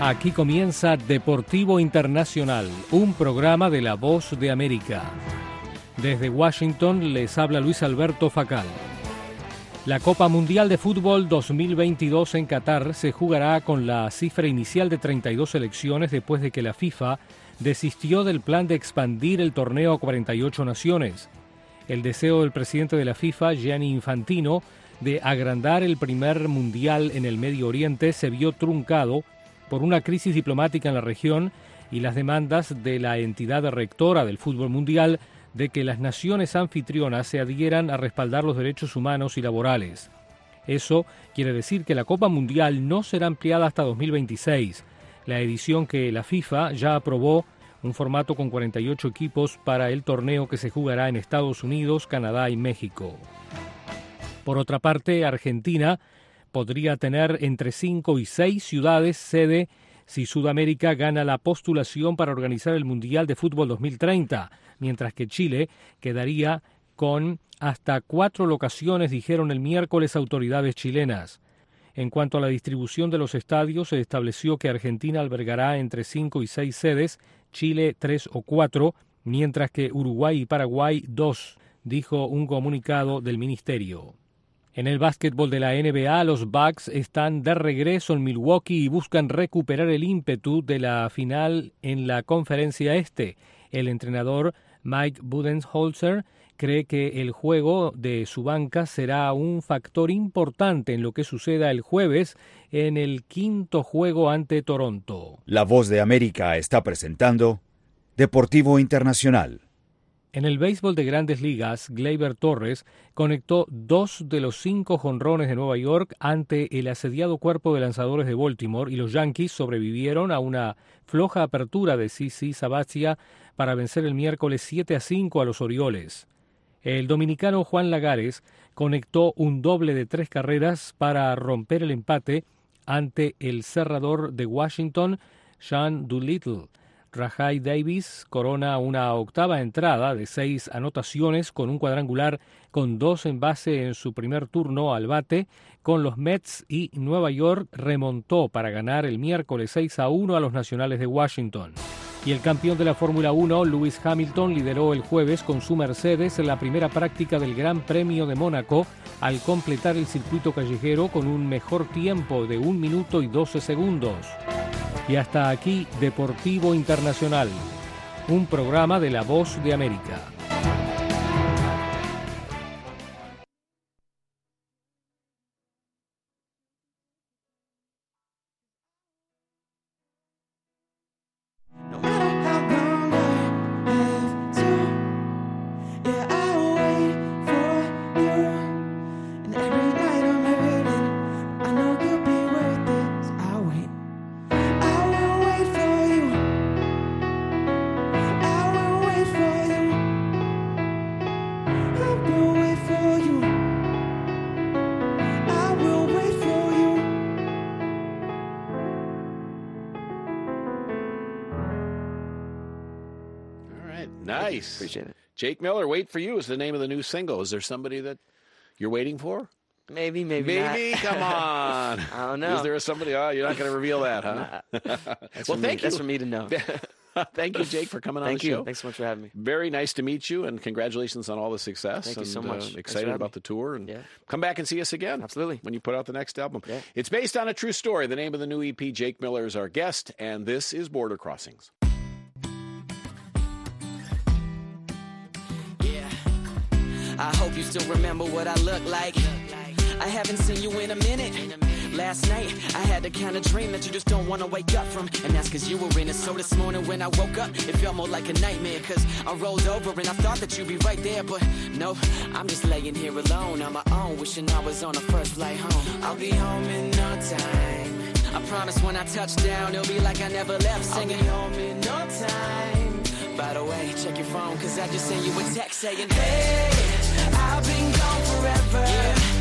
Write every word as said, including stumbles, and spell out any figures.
Aquí comienza Deportivo Internacional, un programa de La Voz de América. Desde Washington les habla Luis Alberto Facal. La Copa Mundial de Fútbol dos mil veintidós en Qatar se jugará con la cifra inicial de treinta y dos selecciones después de que la FIFA desistió del plan de expandir el torneo a cuarenta y ocho naciones. El deseo del presidente de la FIFA, Gianni Infantino, de agrandar el primer mundial en el Medio Oriente se vio truncado por una crisis diplomática en la región y las demandas de la entidad rectora del fútbol mundial de que las naciones anfitrionas se adhieran a respaldar los derechos humanos y laborales. Eso quiere decir que la Copa Mundial no será ampliada hasta dos mil veintiséis, la edición que la FIFA ya aprobó, un formato con cuarenta y ocho equipos para el torneo que se jugará en Estados Unidos, Canadá y México. Por otra parte, Argentina podría tener entre cinco y seis ciudades sede si Sudamérica gana la postulación para organizar el Mundial de Fútbol dos mil treinta, mientras que Chile quedaría con hasta cuatro locaciones, dijeron el miércoles autoridades chilenas. En cuanto a la distribución de los estadios, se estableció que Argentina albergará entre cinco y seis sedes, Chile tres o cuatro, mientras que Uruguay y Paraguay dos, dijo un comunicado del ministerio. En el básquetbol de la N B A, los Bucks están de regreso en Milwaukee y buscan recuperar el ímpetu de la final en la Conferencia Este. El entrenador Mike Budenholzer cree que el juego de su banca será un factor importante en lo que suceda el jueves en el quinto juego ante Toronto. La Voz de América está presentando Deportivo Internacional. En el béisbol de Grandes Ligas, Gleyber Torres conectó dos de los cinco jonrones de Nueva York ante el asediado cuerpo de lanzadores de Baltimore y los Yankees sobrevivieron a una floja apertura de CeCe Sabathia para vencer el miércoles siete a cinco a los Orioles. El dominicano Juan Lagares conectó un doble de tres carreras para romper el empate ante el cerrador de Washington, Sean Doolittle. Rajai Davis corona una octava entrada de seis anotaciones con un cuadrangular con dos en base en su primer turno al bate con los Mets y Nueva York remontó para ganar el miércoles seis a uno a los Nacionales de Washington. Y el campeón de la Fórmula uno, Lewis Hamilton, lideró el jueves con su Mercedes en la primera práctica del Gran Premio de Mónaco al completar el circuito callejero con un mejor tiempo de un minuto y doce segundos. Y hasta aquí, Deportivo Internacional, un programa de La Voz de América. Nice. Appreciate it. Jake Miller, Wait For You is the name of the new single. Is there somebody that you're waiting for? Maybe, maybe Maybe? not. Come on. I don't know. Is there somebody? Oh, you're not going to reveal that, huh? Nah. That's well, for thank me. you. That's for me to know. Thank you, Jake, for coming on Thank the you. show. Thanks so much for having me. Very nice to meet you, and congratulations on all the success. Thank you and, so much. Uh, excited about the tour, and yeah. come back and see us again. Absolutely. When you put out the next album. Yeah. It's based on a true story. The name of the new E P, Jake Miller, is our guest, and this is Border Crossings. I hope you still remember what I look like. I haven't seen you in a minute. Last night, I had the kind of dream that you just don't want to wake up from. And that's cause you were in it. So this morning when I woke up, it felt more like a nightmare. Cause I rolled over and I thought that you'd be right there. But no, I'm just laying here alone on my own, wishing I was on a first flight home. I'll be home in no time. I promise when I touch down, it'll be like I never left. Singing, I'll be home in no time. By the way, check your phone, cause I just sent you a text saying, hey, I've been gone forever. Yeah.